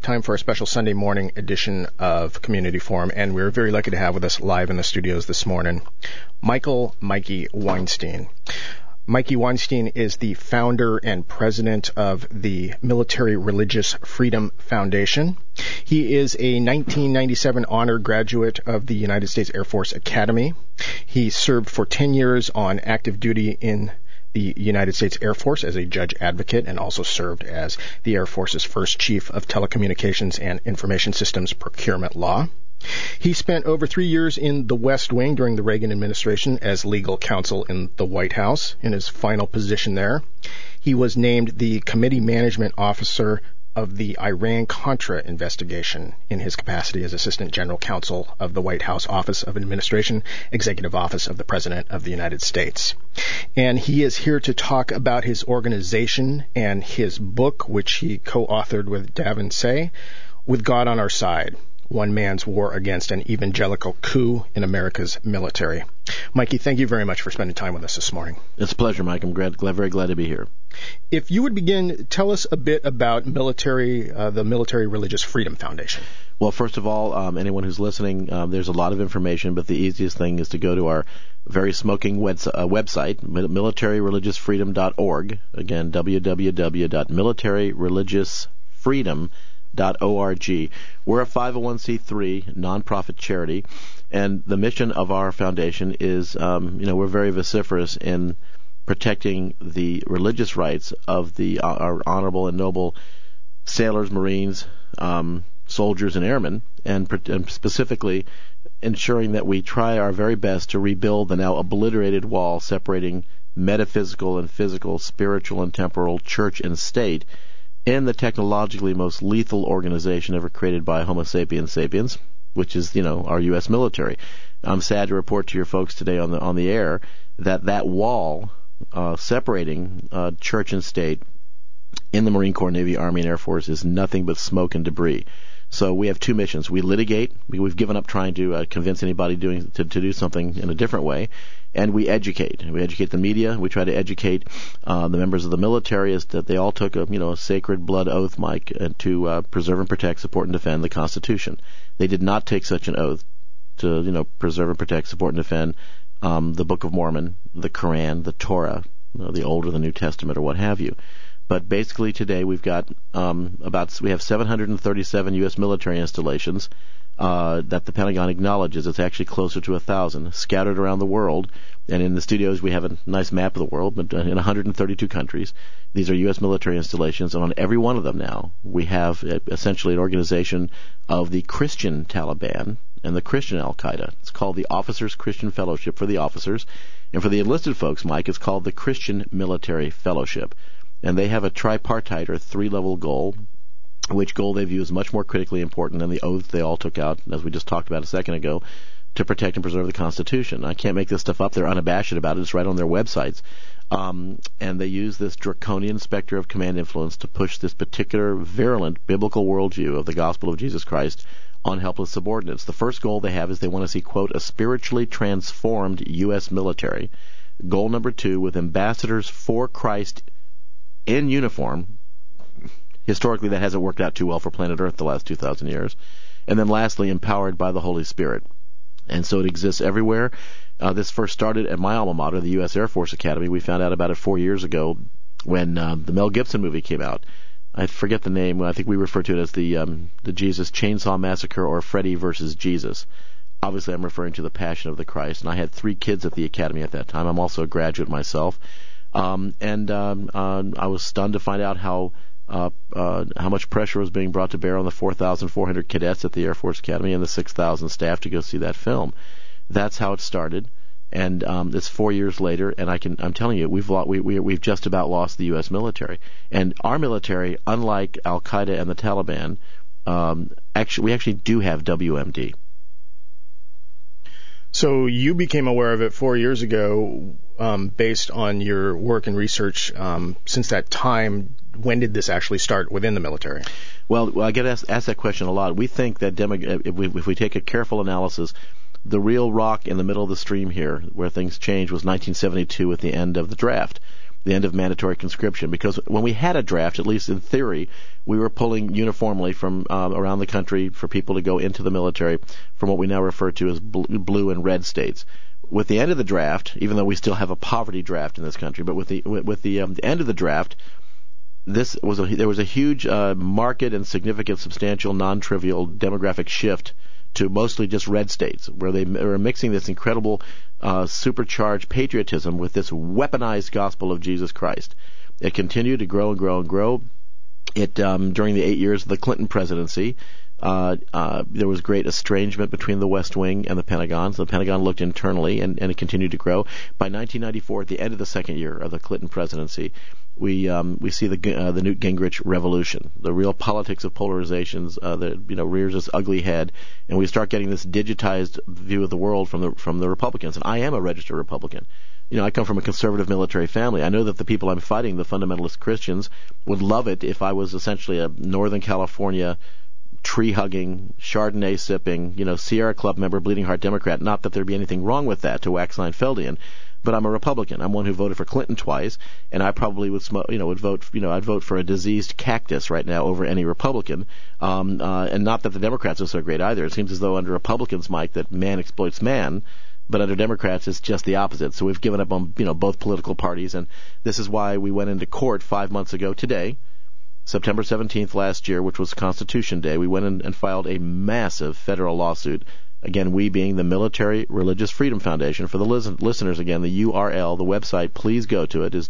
time for a special Sunday morning edition of Community Forum, and we're very lucky to have with us live in the studios this morning Mikey Weinstein. Mikey Weinstein is the founder and president of the Military Religious Freedom Foundation. He is a 1997 honor graduate of the United States Air Force Academy. He served for 10 years on active duty in the United States Air Force as a judge advocate and also served as the Air Force's first chief of telecommunications and information systems procurement law. He spent over 3 years in the West Wing during the Reagan administration as legal counsel in the White House. In his final position there, he was named the committee management officer of the Iran-Contra investigation in his capacity as Assistant General Counsel of the White House Office of Administration, Executive Office of the President of the United States. And he is here to talk about his organization and his book, which he co-authored with Davin Say, With God on Our Side: One Man's War Against an Evangelical Coup in America's Military. Mikey, thank you very much for spending time with us this morning. It's a pleasure, Mike. I'm very glad to be here. If you would begin, tell us a bit about the Military Religious Freedom Foundation. Well, first of all, anyone who's listening, there's a lot of information, but the easiest thing is to go to our very smoking website, militaryreligiousfreedom.org. Again, www.militaryreligiousfreedom.org. We're a 501c3 nonprofit charity, and the mission of our foundation is, we're very vociferous in protecting the religious rights of our honorable and noble sailors, Marines, soldiers, and airmen, and specifically ensuring that we try our very best to rebuild the now obliterated wall separating metaphysical and physical, spiritual and temporal, church and state, in the technologically most lethal organization ever created by Homo sapiens sapiens, which is, our U.S. military. I'm sad to report to your folks today on the air that wall separating church and state in the Marine Corps, Navy, Army, and Air Force is nothing but smoke and debris. So we have two missions. We litigate. We've given up trying to convince anybody to do something in a different way. And we educate. We educate the media. We try to educate the members of the military as that they all took a sacred blood oath, Mike, to preserve and protect, support, and defend the Constitution. They did not take such an oath to preserve and protect, support, and defend the Book of Mormon, the Quran, the Torah, the Old or the New Testament, or what have you. But basically today we've got we have 737 U.S. military installations that the Pentagon acknowledges. It's actually closer to 1,000 scattered around the world. And in the studios we have a nice map of the world, but in 132 countries. These are U.S. military installations, and on every one of them now we have essentially an organization of the Christian Taliban and the Christian Al-Qaeda. It's called the Officers Christian Fellowship for the officers. And for the enlisted folks, Mike, it's called the Christian Military Fellowship. And they have a tripartite or three-level goal, which goal they view as much more critically important than the oath they all took out, as we just talked about a second ago, to protect and preserve the Constitution. I can't make this stuff up. They're unabashed about it. It's right on their websites. And they use this draconian specter of command influence to push this particular virulent biblical worldview of the gospel of Jesus Christ on helpless subordinates. The first goal they have is they want to see, quote, a spiritually transformed U.S. military. Goal number 2, with ambassadors for Christ in uniform. Historically, that hasn't worked out too well for planet Earth the last 2,000 years. And then lastly, empowered by the Holy Spirit. And so it exists everywhere. This first started at my alma mater, the U.S. Air Force Academy. We found out about it 4 years ago when the Mel Gibson movie came out. I forget the name. I think we refer to it as the Jesus Chainsaw Massacre or Freddy versus Jesus. Obviously, I'm referring to the Passion of the Christ. And I had 3 kids at the academy at that time. I'm also a graduate myself. I was stunned to find out how much pressure was being brought to bear on the 4,400 cadets at the Air Force Academy and the 6,000 staff to go see that film. That's how it started, and it's 4 years later, and I'm telling you, we've just about lost the U.S. military. And our military, unlike Al Qaeda and the Taliban, we actually do have WMD. So you became aware of it 4 years ago, based on your work and research. Since that time, when did this actually start within the military? Well, I get asked that question a lot. We think that if we take a careful analysis, the real rock in the middle of the stream here, where things changed, was 1972 at the end of the draft. the end of mandatory conscription. Because when we had a draft, at least in theory, we were pulling uniformly from around the country for people to go into the military from what we now refer to as blue and red states. With the end of the draft, even though we still have a poverty draft in this country, but with the end of the draft, there was a huge marked and significant, substantial, non-trivial demographic shift to mostly just red states, where they were mixing this incredible supercharged patriotism with this weaponized gospel of Jesus Christ. It continued to grow and grow and grow. It during the 8 years of the Clinton presidency, there was great estrangement between the West Wing and the Pentagon. So the Pentagon looked internally, and it continued to grow. By 1994, at the end of the second year of the Clinton presidency, we see the Newt Gingrich revolution, the real politics of polarizations that rears its ugly head, and we start getting this digitized view of the world from the Republicans. And I am a registered Republican. I come from a conservative military family. I know that the people I'm fighting, the fundamentalist Christians, would love it if I was essentially a Northern California tree-hugging, Chardonnay-sipping, Sierra Club member, Bleeding Heart Democrat. Not that there'd be anything wrong with that, to wax Seinfeldian, but I'm a Republican. I'm one who voted for Clinton twice, and I probably would I'd vote for a diseased cactus right now over any Republican. And not that the Democrats are so great either. It seems as though under Republicans, Mike, that man exploits man. But under Democrats, it's just the opposite. So we've given up on both political parties, and this is why we went into court 5 months ago today, September 17th last year, which was Constitution Day. We went in and filed a massive federal lawsuit. Again, we being the Military Religious Freedom Foundation. For the listeners, again, the URL, the website, please go to it, is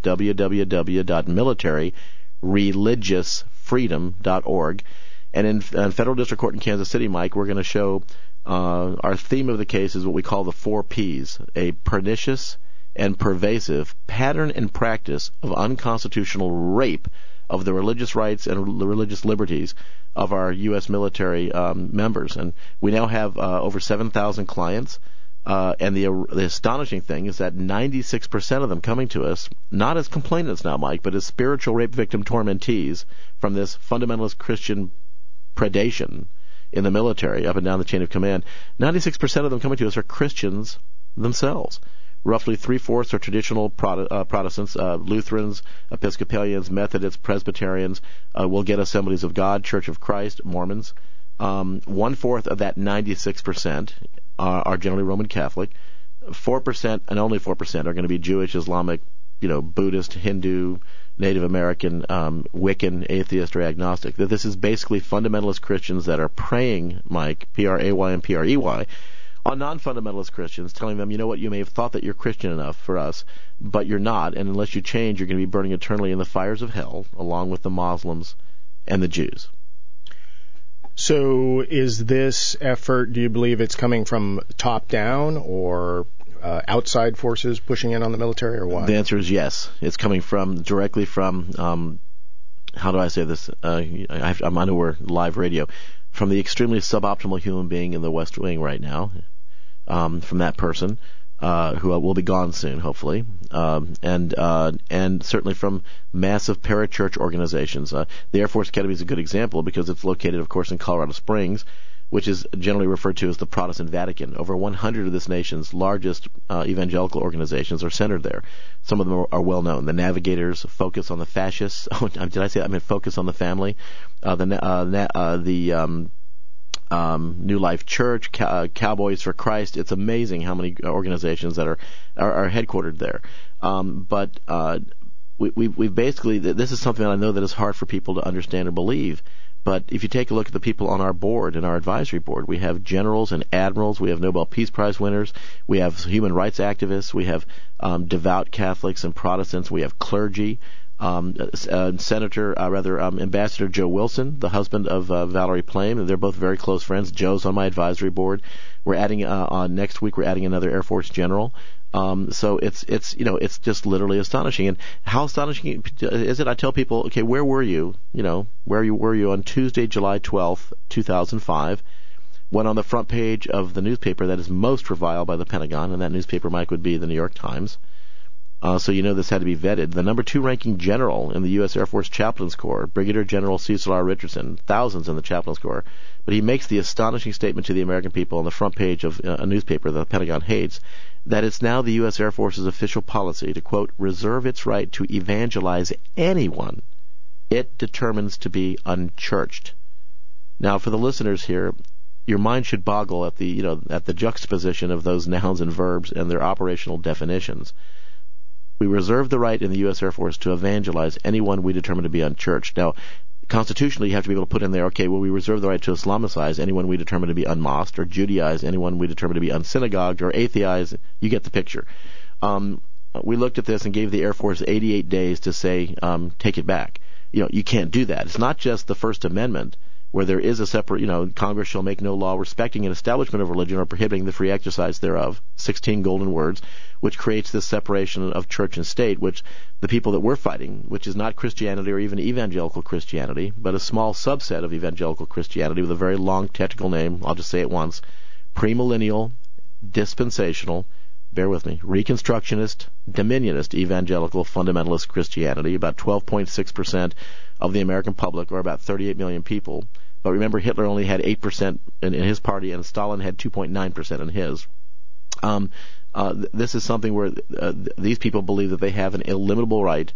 www.militaryreligiousfreedom.org. And in Federal District Court in Kansas City, Mike, we're going to show our theme of the case is what we call the 4 Ps, a pernicious and pervasive pattern and practice of unconstitutional rape of the religious rights and the religious liberties of our U.S. military members. And we now have over 7,000 clients, and the astonishing thing is that 96% of them coming to us, not as complainants now, Mike, but as spiritual rape victim tormentees from this fundamentalist Christian predation in the military, up and down the chain of command. 96% of them coming to us are Christians themselves. Roughly 3/4 are traditional Protestants, Lutherans, Episcopalians, Methodists, Presbyterians. We'll get Assemblies of God, Church of Christ, Mormons. 1/4 of that 96% are generally Roman Catholic. 4% and only 4% are going to be Jewish, Islamic, Buddhist, Hindu, Native American, Wiccan, atheist, or agnostic. That this is basically fundamentalist Christians that are preying, Mike, P-R-A-Y and P-R-E-Y, on non-fundamentalist Christians, telling them, you may have thought that you're Christian enough for us, but you're not, and unless you change, you're going to be burning eternally in the fires of hell, along with the Muslims and the Jews. So is this effort, do you believe it's coming from top down or outside forces pushing in on the military, or what? The answer is yes. It's coming directly from, how do I say this? I know we're live radio. From the extremely suboptimal human being in the West Wing right now, from that person, who will be gone soon, hopefully, and certainly from massive parachurch organizations. The Air Force Academy is a good example because it's located, of course, in Colorado Springs, which is generally referred to as the Protestant Vatican. Over 100 of this nation's largest evangelical organizations are centered there. Some of them are well known. The Navigators focus on the fascists. Oh, did I say that? I meant focus on the family. New Life Church, Cowboys for Christ. It's amazing how many organizations that are headquartered there. But we've basically, this is something that I know that is hard for people to understand or believe. But if you take a look at the people on our board, in our advisory board, we have generals and admirals, we have Nobel Peace Prize winners, we have human rights activists, we have devout Catholics and Protestants, we have clergy. Ambassador Joe Wilson, the husband of Valerie Plame, and they're both very close friends. Joe's on my advisory board. We're adding next week. We're adding another Air Force general. So it's just literally astonishing. And how astonishing is it? I tell people, okay, where were you? Were you on Tuesday, July 12th, 2005? When on the front page of the newspaper that is most reviled by the Pentagon, and that newspaper, Mike, would be the New York Times. So you know this had to be vetted. The number 2 ranking general in the U.S. Air Force Chaplains Corps, Brigadier General Cecil R. Richardson, thousands in the Chaplains Corps, but he makes the astonishing statement to the American people on the front page of a newspaper the Pentagon hates, that it's now the U.S. Air Force's official policy to, quote, reserve its right to evangelize anyone it determines to be unchurched. Now, for the listeners here, your mind should boggle at the juxtaposition of those nouns and verbs and their operational definitions. We reserve the right in the U.S. Air Force to evangelize anyone we determine to be unchurched. Now, constitutionally, you have to be able to put in there, okay, well, we reserve the right to Islamicize anyone we determine to be unmosqued, or Judaize anyone we determine to be unsynagogued, or atheize. You get the picture. We looked at this and gave the Air Force 88 days to say, take it back. You can't do that. It's not just the First Amendment, where there is a separate, Congress shall make no law respecting an establishment of religion or prohibiting the free exercise thereof, 16 golden words, which creates this separation of church and state, which the people that we're fighting, which is not Christianity or even evangelical Christianity, but a small subset of evangelical Christianity with a very long technical name, I'll just say it once, premillennial, dispensational, bear with me, Reconstructionist, Dominionist, evangelical, fundamentalist Christianity, about 12.6% of the American public, or about 38 million people. But remember, Hitler only had 8% in his party, and Stalin had 2.9% in his. This is something where these people believe that they have an illimitable right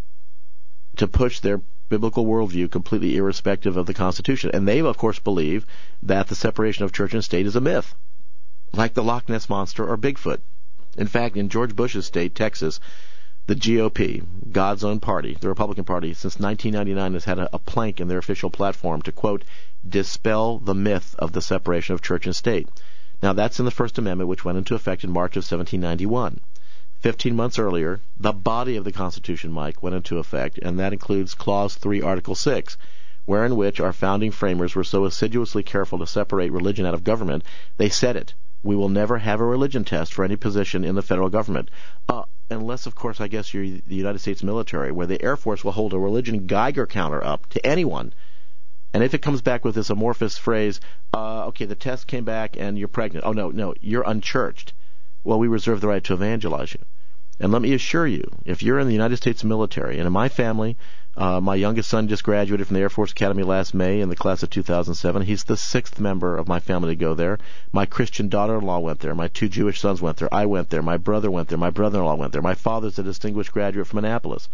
to push their biblical worldview completely irrespective of the Constitution. And they, of course, believe that the separation of church and state is a myth, like the Loch Ness Monster or Bigfoot. In fact, in George Bush's state, Texas, the GOP, God's own party, the Republican Party, since 1999 has had a plank in their official platform to, quote, dispel the myth of the separation of church and state. Now, that's in the First Amendment, which went into effect in March of 1791. 15 months earlier, the body of the Constitution, Mike, went into effect, and that includes Clause 3, Article 6, wherein which our founding framers were so assiduously careful to separate religion out of government, they said it. We will never have a religion test for any position in the federal government. Unless, of course, I guess you're the United States military, where the Air Force will hold a religion Geiger counter up to anyone. And if it comes back with this amorphous phrase, okay, the test came back and you're pregnant. Oh, no, you're unchurched. Well, we reserve the right to evangelize you. And let me assure you, if you're in the United States military, and in my family, my youngest son just graduated from the Air Force Academy last May in the class of 2007. He's the 6th member of my family to go there. My Christian daughter-in-law went there. My 2 Jewish sons went there. I went there. My brother went there. My brother-in-law went there. My father's a distinguished graduate from Annapolis.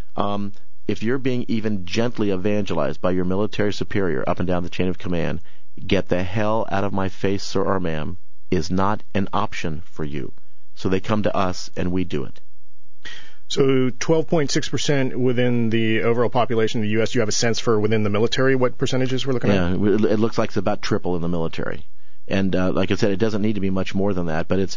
If you're being even gently evangelized by your military superior up and down the chain of command, get the hell out of my face, sir or ma'am, is not an option for you. So they come to us, and we do it. So 12.6% within the overall population of the U.S., you have a sense for within the military what percentages we're looking at? Yeah, it looks like it's about triple in the military. And like I said, it doesn't need to be much more than that, but it's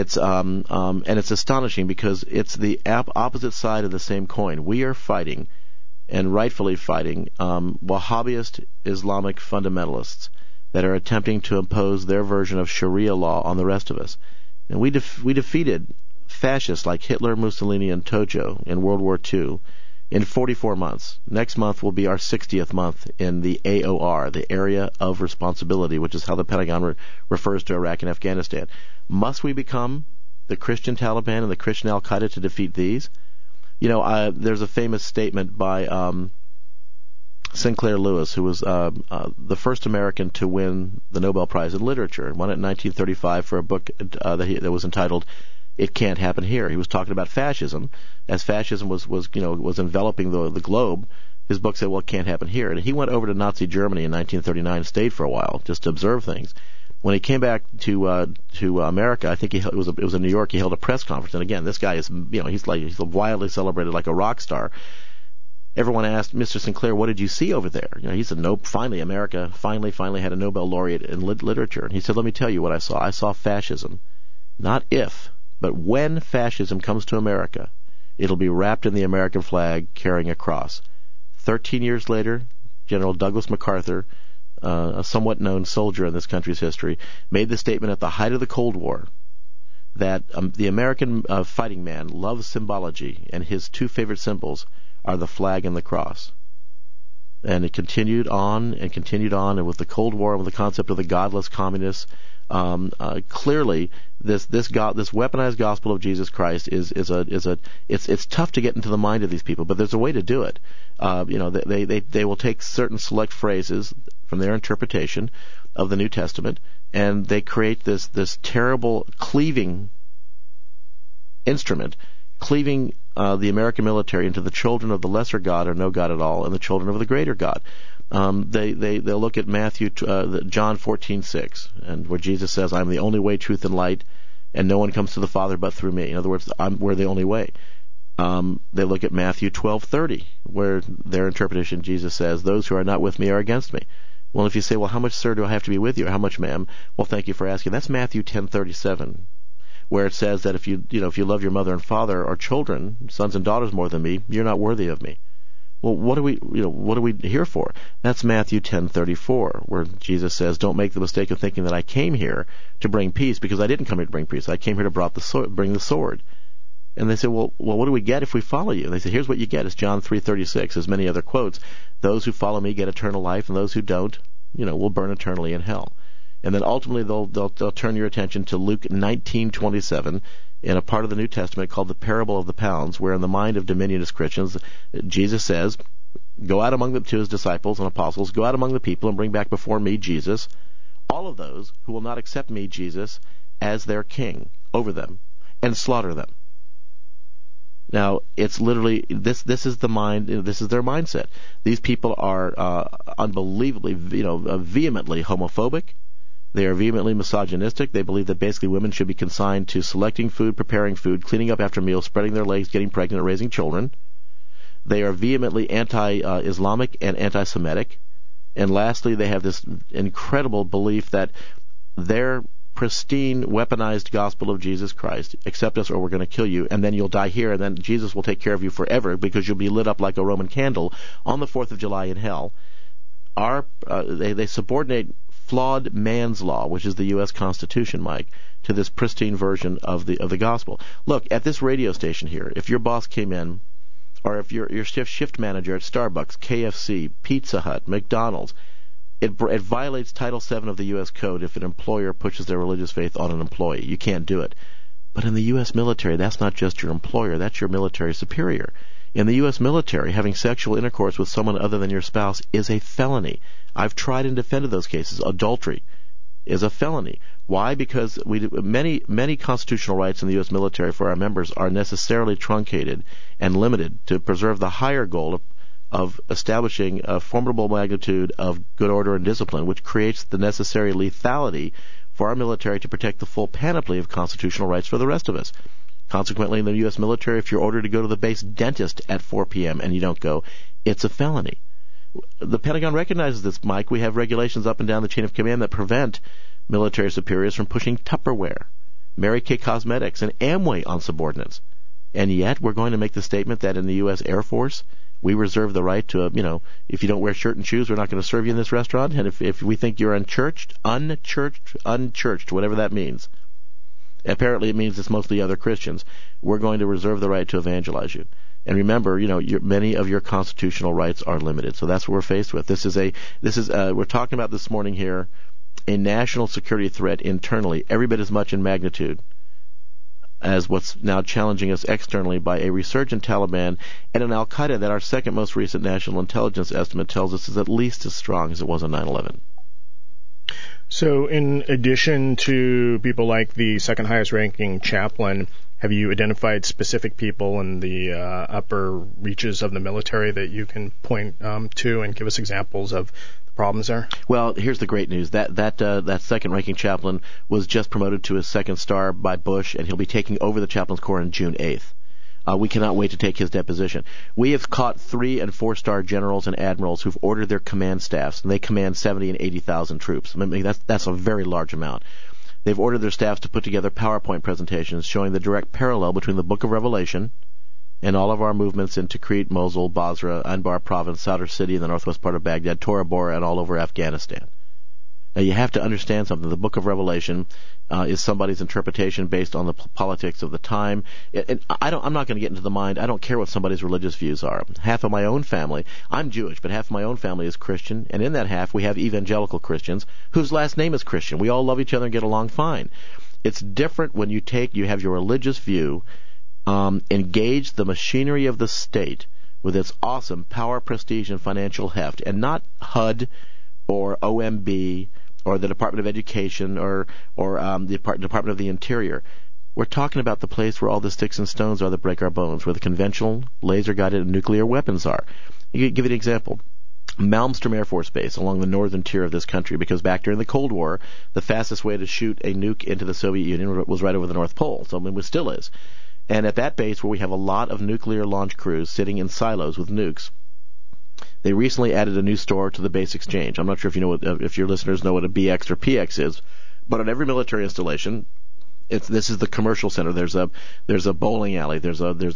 astonishing because it's the opposite side of the same coin. We are fighting, and rightfully fighting, Wahhabist Islamic fundamentalists that are attempting to impose their version of Sharia law on the rest of us. And we defeated fascists like Hitler, Mussolini, and Tojo in World War II in 44 months. Next month will be our 60th month in the AOR, the Area of Responsibility, which is how the Pentagon refers to Iraq and Afghanistan. Must we become the Christian Taliban and the Christian Al-Qaeda to defeat these? There's a famous statement by Sinclair Lewis, who was the first American to win the Nobel Prize in Literature, won it in 1935 for a book that was entitled "It Can't Happen Here." He was talking about fascism, as fascism was enveloping the globe. His book said, "Well, it can't happen here." And he went over to Nazi Germany in 1939 and stayed for a while just to observe things. When he came back to America, I think it was in New York. He held a press conference, and again, this guy is he's wildly celebrated like a rock star. Everyone asked Mr. Sinclair, "What did you see over there?" He said, "Nope. Finally, America finally had a Nobel laureate in literature." And he said, "Let me tell you what I saw. I saw fascism. Not if, but when fascism comes to America, it'll be wrapped in the American flag, carrying a cross." 13 years later, General Douglas MacArthur, a somewhat known soldier in this country's history, made the statement at the height of the Cold War that the American fighting man loves symbology, and his 2 favorite symbols are the flag and the cross. And it continued on and continued on, and with the Cold War and with the concept of the godless communists, clearly this weaponized gospel of Jesus Christ it's tough to get into the mind of these people, but there's a way to do it. They will take certain select phrases from their interpretation of the New Testament, and they create this terrible cleaving instrument, cleaving the American military into the children of the lesser God or no God at all, and the children of the greater God. They'll look at John 14:6, and where Jesus says, "I'm the only way, truth, and light, and no one comes to the Father but through me." In other words, we're the only way. They look at Matthew 12:30, where their interpretation, Jesus says, "Those who are not with me are against me." Well, if you say, "Well, how much, sir, do I have to be with you?" Or, "How much, ma'am?" Well, thank you for asking. That's Matthew 10:37. Where it says that if you love your mother and father or children, sons and daughters more than me, you're not worthy of me. Well, what are we here for? That's Matthew 10:34, where Jesus says, "Don't make the mistake of thinking that I came here to bring peace, because I didn't come here to bring peace. I came here to bring the sword." And they say, well, what do we get if we follow you? And they say, here's what you get. It's John 3:36. There's many other quotes. "Those who follow me get eternal life, and those who don't, will burn eternally in hell." And then ultimately they'll turn your attention to Luke 19:27 in a part of the New Testament called the Parable of the Pounds, where in the mind of dominionist Christians, Jesus says, "Go out to his disciples and apostles, go out among the people and bring back before me, Jesus, all of those who will not accept me, Jesus, as their king over them, and slaughter them." Now, it's literally, this is the mind, this is their mindset. These people are unbelievably, vehemently homophobic. They are vehemently misogynistic. They believe that basically women should be consigned to selecting food, preparing food, cleaning up after meals, spreading their legs, getting pregnant, raising children. They are vehemently anti-Islamic and anti-Semitic. And lastly, they have this incredible belief that their pristine, weaponized gospel of Jesus Christ, accept us or we're going to kill you, and then you'll die here, and then Jesus will take care of you forever because you'll be lit up like a Roman candle on the 4th of July in hell. They subordinate flawed man's law, which is the U.S. Constitution, Mike, to this pristine version of the gospel. Look, at this radio station here, if your boss came in, or if your shift manager at Starbucks, KFC, Pizza Hut, McDonald's, it violates Title VII of the U.S. Code if an employer pushes their religious faith on an employee. You can't do it. But in the U.S. military, that's not just your employer, that's your military superior. In the U.S. military, having sexual intercourse with someone other than your spouse is a felony. I've tried and defended those cases. Adultery is a felony. Why? Because many constitutional rights in the U.S. military for our members are necessarily truncated and limited to preserve the higher goal of establishing a formidable magnitude of good order and discipline, which creates the necessary lethality for our military to protect the full panoply of constitutional rights for the rest of us. Consequently, in the U.S. military, if you're ordered to go to the base dentist at 4 p.m. and you don't go, it's a felony. The Pentagon recognizes this, Mike. We have regulations up and down the chain of command that prevent military superiors from pushing Tupperware, Mary Kay Cosmetics, and Amway on subordinates. And yet, we're going to make the statement that in the U.S. Air Force, we reserve the right to, if you don't wear shirt and shoes, we're not going to serve you in this restaurant. And if we think you're unchurched, whatever that means, apparently it means it's mostly other Christians, we're going to reserve the right to evangelize you. And remember, many of your constitutional rights are limited. So that's what we're faced with. We're talking about this morning here a national security threat internally, every bit as much in magnitude as what's now challenging us externally by a resurgent Taliban and an Al-Qaeda that our second most recent national intelligence estimate tells us is at least as strong as it was on 9/11. So in addition to people like the second highest ranking chaplain, have you identified specific people in the upper reaches of the military that you can point to and give us examples of the problems there? Well, here's the great news. That second-ranking chaplain was just promoted to his second star by Bush, and he'll be taking over the chaplain's corps on June 8th. We cannot wait to take his deposition. We have caught 3- and 4-star generals and admirals who've ordered their command staffs, and they command 70 and 80,000 troops. I mean, that's a very large amount. They've ordered their staffs to put together PowerPoint presentations showing the direct parallel between the Book of Revelation and all of our movements into Tikrit, Mosul, Basra, Anbar Province, Sadr City in the northwest part of Baghdad, Tora Bora, and all over Afghanistan. You have to understand something. The book of Revelation is somebody's interpretation based on the politics of the time. I'm not going to get into the mind. I don't care what somebody's religious views are. Half of my own family, I'm Jewish, but half of my own family is Christian, and in that half we have evangelical Christians whose last name is Christian. We all love each other and get along fine. It's different when you have your religious view, engage the machinery of the state with its awesome power, prestige, and financial heft, and not HUD or OMB or the Department of Education or the Department of the Interior. We're talking about the place where all the sticks and stones are that break our bones, where the conventional, laser-guided nuclear weapons are. Give you an example. Malmstrom Air Force Base along the northern tier of this country, because back during the Cold War, the fastest way to shoot a nuke into the Soviet Union was right over the North Pole. So it still is. And at that base, where we have a lot of nuclear launch crews sitting in silos with nukes, they recently added a new store to the base exchange. I'm not sure if your listeners know what a BX or PX is, but on every military installation, this is the commercial center. There's a bowling alley. There's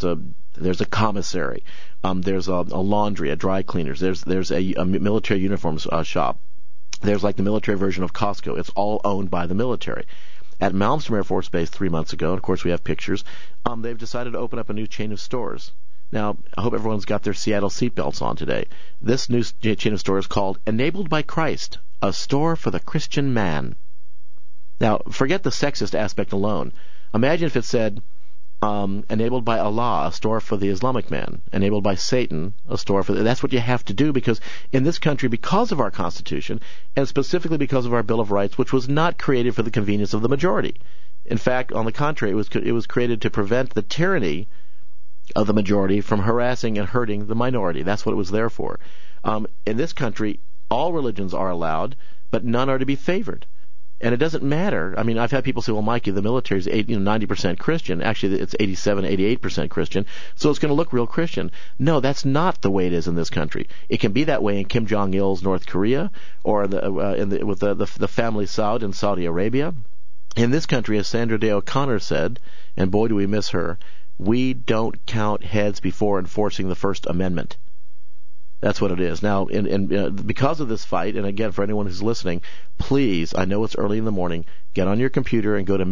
a commissary. There's a laundry, a dry cleaners. There's a military uniforms shop. There's like the military version of Costco. It's all owned by the military. At Malmstrom Air Force Base 3 months ago, and of course we have pictures, they've decided to open up a new chain of stores. Now, I hope everyone's got their Seattle seatbelts on today. This new chain of stores is called Enabled by Christ, a store for the Christian man. Now, forget the sexist aspect alone. Imagine if it said, enabled by Allah, a store for the Islamic man. Enabled by Satan, a store for... That's what you have to do, because in this country, because of our Constitution, and specifically because of our Bill of Rights, which was not created for the convenience of the majority. In fact, on the contrary, it was created to prevent the tyranny of the majority from harassing and hurting the minority. That's what it was there for. In this country, all religions are allowed, but none are to be favored. And it doesn't matter. I mean, I've had people say, well, Mikey, the military is 90% Christian. Actually, it's 87, 88% Christian, so it's going to look real Christian. No, that's not the way it is in this country. It can be that way in Kim Jong-il's North Korea or with the family Saud in Saudi Arabia. In this country, as Sandra Day O'Connor said, and boy, do we miss her, we don't count heads before enforcing the First Amendment. That's what it is. Now, because of this fight, and again, for anyone who's listening, please, I know it's early in the morning, get on your computer and go to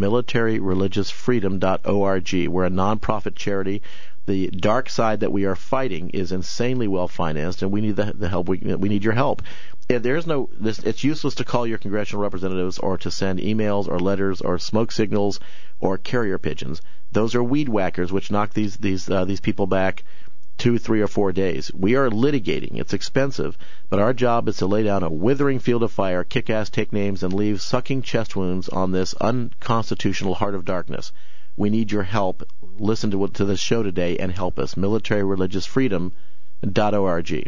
militaryreligiousfreedom.org. We're a nonprofit charity. The dark side that we are fighting is insanely well financed, and we need the help. We need your help. It's useless to call your congressional representatives or to send emails or letters or smoke signals or carrier pigeons. Those are weed whackers, which knock these people back 2, 3, or 4 days. We are litigating. It's expensive, but our job is to lay down a withering field of fire, kick ass, take names, and leave sucking chest wounds on this unconstitutional heart of darkness. We need your help. Listen to this show today and help us. militaryreligiousfreedom.org.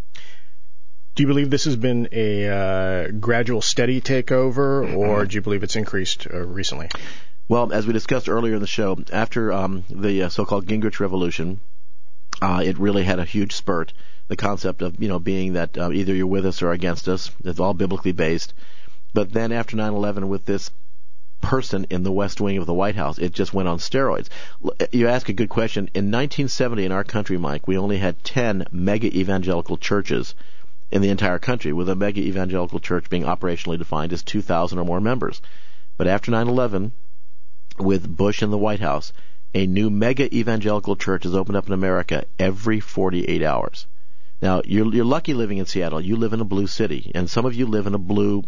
Do you believe this has been a gradual, steady takeover, or do you believe it's increased recently? Well, as we discussed earlier in the show, after the so-called Gingrich Revolution, it really had a huge spurt. The concept of being that either you're with us or against us. It's all biblically based. But then after 9/11, with this person in the West Wing of the White House, it just went on steroids. You ask a good question. In 1970 in our country, Mike, we only had 10 mega evangelical churches in the entire country, with a mega evangelical church being operationally defined as 2,000 or more members. But after 9/11, with Bush in the White House, a new mega evangelical church is opened up in America every 48 hours. Now, you're lucky living in Seattle. You live in a blue city, and some of you live in a blue,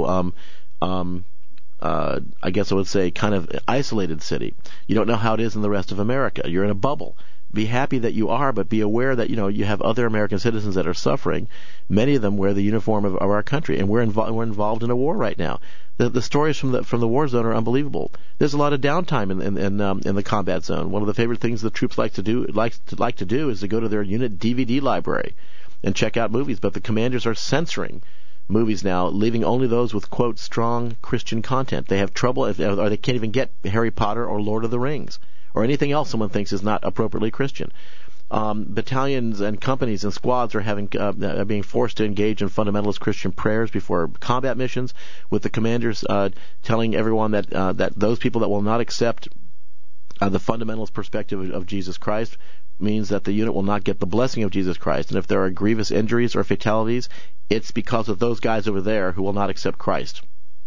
I guess I would say kind of isolated city. You don't know how it is in the rest of America. You're in a bubble. Be happy that you are, but be aware that you have other American citizens that are suffering. Many of them wear the uniform of our country, and we're involved in a war right now. The stories from the war zone are unbelievable. There's a lot of downtime in the combat zone. One of the favorite things the troops like to do is to go to their unit DVD library and check out movies. But the commanders are censoring movies now, leaving only those with, quote, strong Christian content. They have trouble, or they can't even get Harry Potter or Lord of the Rings or anything else someone thinks is not appropriately Christian. Battalions and companies and squads are being forced to engage in fundamentalist Christian prayers before combat missions, with the commanders telling everyone that those people that will not accept the fundamentalist perspective of Jesus Christ means that the unit will not get the blessing of Jesus Christ. And if there are grievous injuries or fatalities, It's because of those guys over there who will not accept Christ.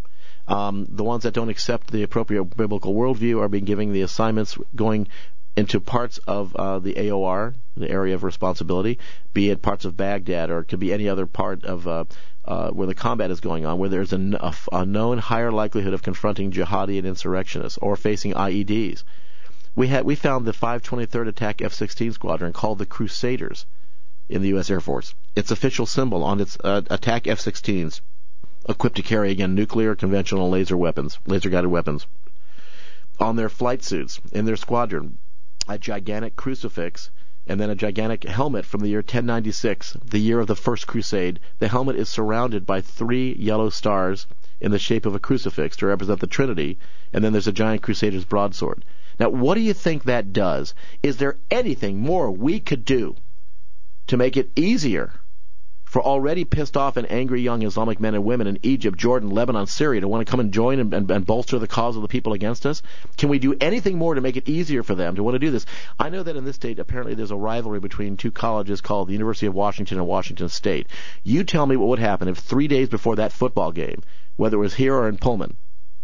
The ones that don't accept the appropriate biblical worldview are being given the assignments going into parts of the AOR, the area of responsibility, be it parts of Baghdad, or it could be any other part of where the combat is going on, where there's a known higher likelihood of confronting jihadi and insurrectionists or facing IEDs. We found the 523rd Attack F-16 Squadron, called the Crusaders, in the U.S. Air Force. Its official symbol on its attack F-16s, equipped to carry, again, nuclear, conventional, laser-guided weapons. On their flight suits, in their squadron, a gigantic crucifix, and then a gigantic helmet from the year 1096, the year of the First Crusade. The helmet is surrounded by 3 yellow stars in the shape of a crucifix to represent the Trinity, and then there's a giant Crusader's broadsword. Now, what do you think that does? Is there anything more we could do to make it easier for already pissed off and angry young Islamic men and women in Egypt, Jordan, Lebanon, Syria to want to come and join and bolster the cause of the people against us? Can we do anything more to make it easier for them to want to do this? I know that in this state, apparently there's a rivalry between 2 colleges called the University of Washington and Washington State. You tell me what would happen if 3 days before that football game, whether it was here or in Pullman,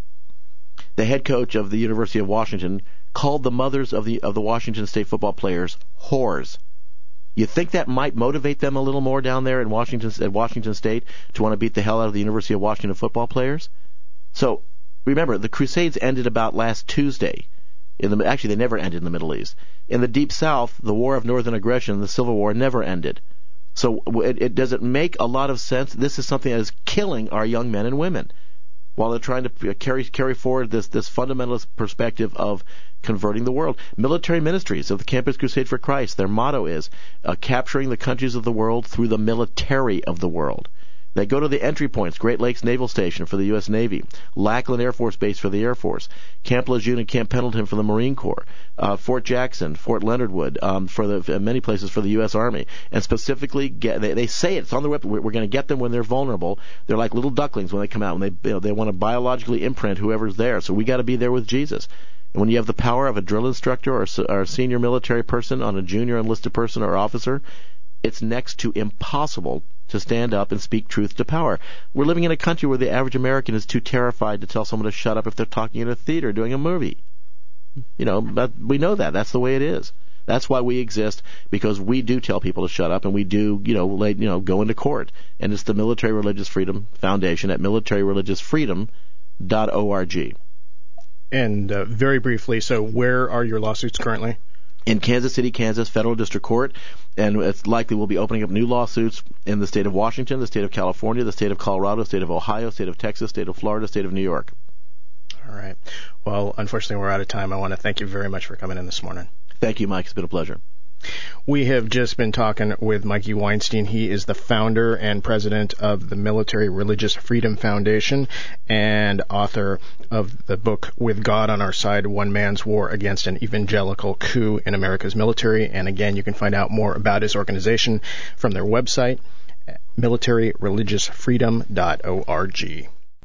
the head coach of the University of Washington called the mothers of the Washington State football players whores. You think that might motivate them a little more down there in Washington State to want to beat the hell out of the University of Washington football players? So remember, the Crusades ended about last Tuesday. Actually, they never ended in the Middle East. In the Deep South, the War of Northern Aggression, the Civil War, never ended. So does it make a lot of sense? This is something that is killing our young men and women while they're trying to carry forward this fundamentalist perspective of converting the world. Military ministries of the Campus Crusade for Christ, their motto is capturing the countries of the world through the military of the world. They go to the entry points: Great Lakes Naval Station for the U.S. Navy, Lackland Air Force Base for the Air Force, Camp Lejeune and Camp Pendleton for the Marine Corps, Fort Jackson, Fort Leonard Wood, for many places for the U.S. Army. And specifically, they say it's on their website. We're going to get them when they're vulnerable. They're like little ducklings when they come out, and they want to biologically imprint whoever's there. So we got to be there with Jesus. And when you have the power of a drill instructor or a senior military person on a junior enlisted person or officer, it's next to impossible to stand up and speak truth to power. We're living in a country where the average American is too terrified to tell someone to shut up if they're talking in a theater doing a movie. But we know that. That's the way it is. That's why we exist, because we do tell people to shut up, and we do, go into court. And it's the Military Religious Freedom Foundation at militaryreligiousfreedom.org. And very briefly, so where are your lawsuits currently? In Kansas City, Kansas, Federal District Court, and it's likely we'll be opening up new lawsuits in the state of Washington, the state of California, the state of Colorado, state of Ohio, state of Texas, state of Florida, state of New York. All right. Well, unfortunately, we're out of time. I want to thank you very much for coming in this morning. Thank you, Mike. It's been a pleasure. We have just been talking with Mikey Weinstein. He is the founder and president of the Military Religious Freedom Foundation and author of the book With God on Our Side, One Man's War Against an Evangelical Coup in America's Military. And again, you can find out more about his organization from their website, militaryreligiousfreedom.org.